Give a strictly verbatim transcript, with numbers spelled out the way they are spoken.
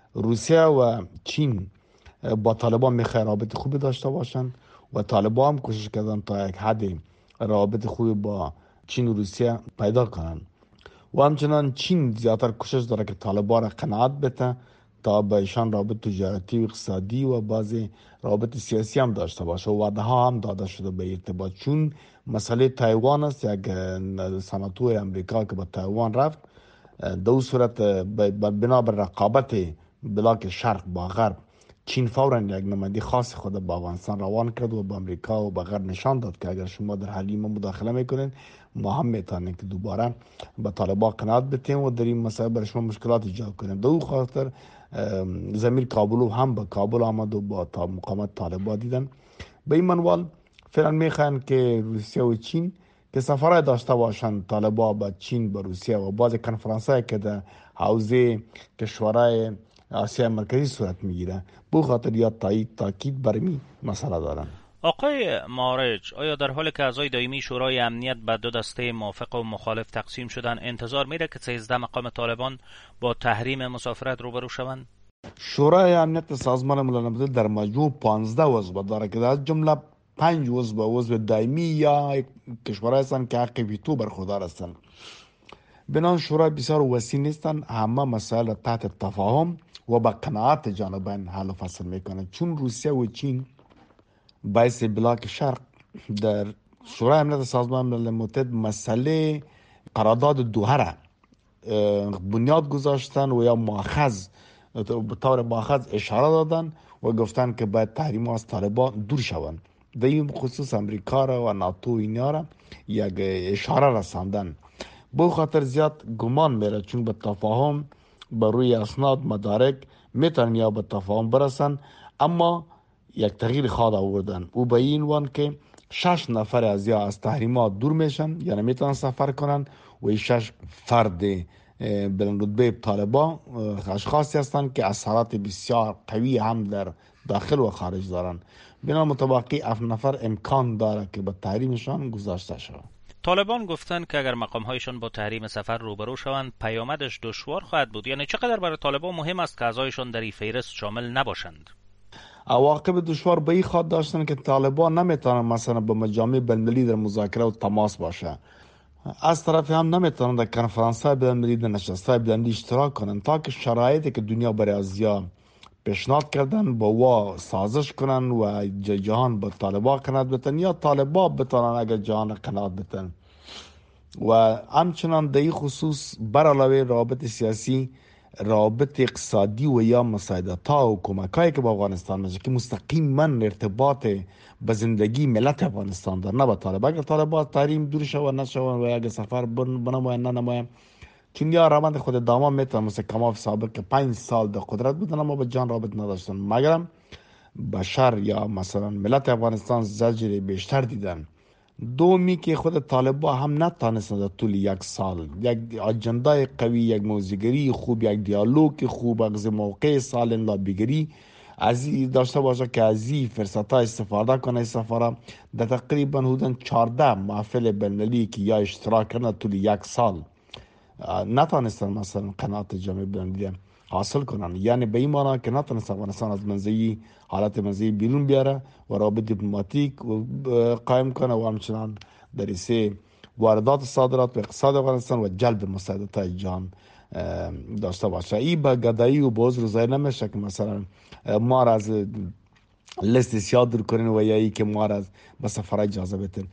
روسیه و چین با طالبان میخواه رابط خوبی داشته باشن و طالبان هم کوشش کردن تا یک حد رابط خوبی با چین و روسیه پیدا کنن و همچنان چین زیادتر کوشش داره که طالبان را قناعت بده تا با ایشان رابط تجارتی و اقتصادی و بعضی رابط سیاسی هم داشته باشه و وعده ها هم داده شده به ارتباط. چون مسئله تایوان است، یک سناتور امریکا که به تایوان رفت، دو صورت بنا بر رقابت بلاک شرق با غرب، چین فورا یک نماینده خاص خود به افغانستان روان کرد و به امریکا و به غرب نشان داد که اگر شما در حل ما مداخله میکنین، ما هم میتونیم که دوباره به طالبان قناعت بتیم و در این مسائل برای شما مشکلات ایجاد کنیم. دو خاطر زمیر کابل هم به کابل آمد و با تا مقامات طالبان دیدن. به این منوال فعلا میخوان که روسیه و چین که سفرهای داشته باشند، طالبان با چین، با روسیه و بعض کنفرانس که در حوزه کشورهای آسیا مرکزی صورت میگیره، بو خاطر یا تایید تاکید بر می مسئله دارن. آقای مارج، آیا در حالی که اعضای دائمی شورای امنیت به دو دسته موافق و مخالف تقسیم شدن، انتظار میره که سیزده مقام طالبان با تحریم مسافرت روبرو شوند؟ شورای امنیت سازمان ملل متحد در مجموع پانزده عضو داره که از جمله پنج عضو عضو دائمی یا کشورهای هستند که حق ویتو برخوردار هستند. بنان شورای بسیار وسیع نیستند، همه مسائل تحت تفاهم و با قناعت جانبین حل و فصل میکنند. چون روسیه و چین باعث بلاک شرق در شورای امنیت سازمان ملل متحد مسئله قرارداد دوحه را بنیاد گذاشتن و یا مؤخذ به طور مؤخذ اشاره دادن و گفتن که باید تحریم از طالبان دور شوند. در این خصوص امریکا را و ناتو اینا را یک اشاره رساندن. به خاطر زیاد گمان میره چون به تفاهم بر روی اسناد مدارک میتونن یا به تفاهم برسن، اما یک تغییر خواد آوردن او به این وان که شش نفر از یا از تحریمات دور میشن یا نمیتونن سفر کنن و این شش فرد بلند رتبه طالبان اشخاصی هستند که اثرات بسیار قوی هم در داخل و خارج دارن. بنا متبقی اف نفر امکان داره که به تحریمشان گذاشته شود. طالبان گفتند که اگر مقام‌هایشان با تحریم سفر روبرو شوند پیامدش دشوار خواهد بود. یعنی چقدر برای طالبان مهم است که اعضایشان در این فهرست شامل نباشند؟ عواقب دشوار به این خاطر داشتن که طالبان نمیتونن مثلا به مجامع بین‌المللی در مذاکره و تماس باشه، از طرف هم نمیتونن در کنفرانس های بین‌المللی در نشست های بین‌المللی اشتراک کنن تا که شرایطی که دنیا برای ازیا پیشنهاد کردن با وا سازش کنن و جهان به طالبان قناعت بتن یا طالبان بتونن اگر جهان قناعت بتن. و همچنان در این خصوص بر علاوه رابط سیاسی، رابط اقتصادی و یا مساعدت ها و کمک هایی که با افغانستان میشه که مستقیما ارتباط به زندگی ملت افغانستان داره، نه به طالبان. اگر طالبان تحریم دور شود نشود و اگر سفر بنماین نه نماین، چون یا روند خود داما میتونه مثل کماف سابق که پنج سال در قدرت بودن اما به جان رابط نداشتن، مگرم بشر یا مثلا ملت افغانستان زجر بیشتر دیدن. دومی که خود طالبان هم نتانستند در طول یک سال یک اجندای قوی، یک موزیگری خوب، یک دیالوگ خوب، از موقع سالن لابیگری از این داشته باشه که از این فرصت ها استفاده کنه. سفاره در تقریبا حدود چهارده محفل بین‌المللی که یا اشتراک کردن طول یک سال نتانستن مثلا قناعت جامعه بین‌المللی حاصل کنن. یعنی به این معنی که نتونست افغانستان از منزعی حالت منزعی بیرون بیاره و رابط دیپلماتیک قائم کنه و همچنان در سه واردات صادرات و اقتصاد افغانستان و جلب مساعدت جهان داشته باشه. این به گدایی و باز روزای نمیشه که مثلا ما را از لیست سیاه دور کنین و یا ای که ما را به سفر اجازه بدین.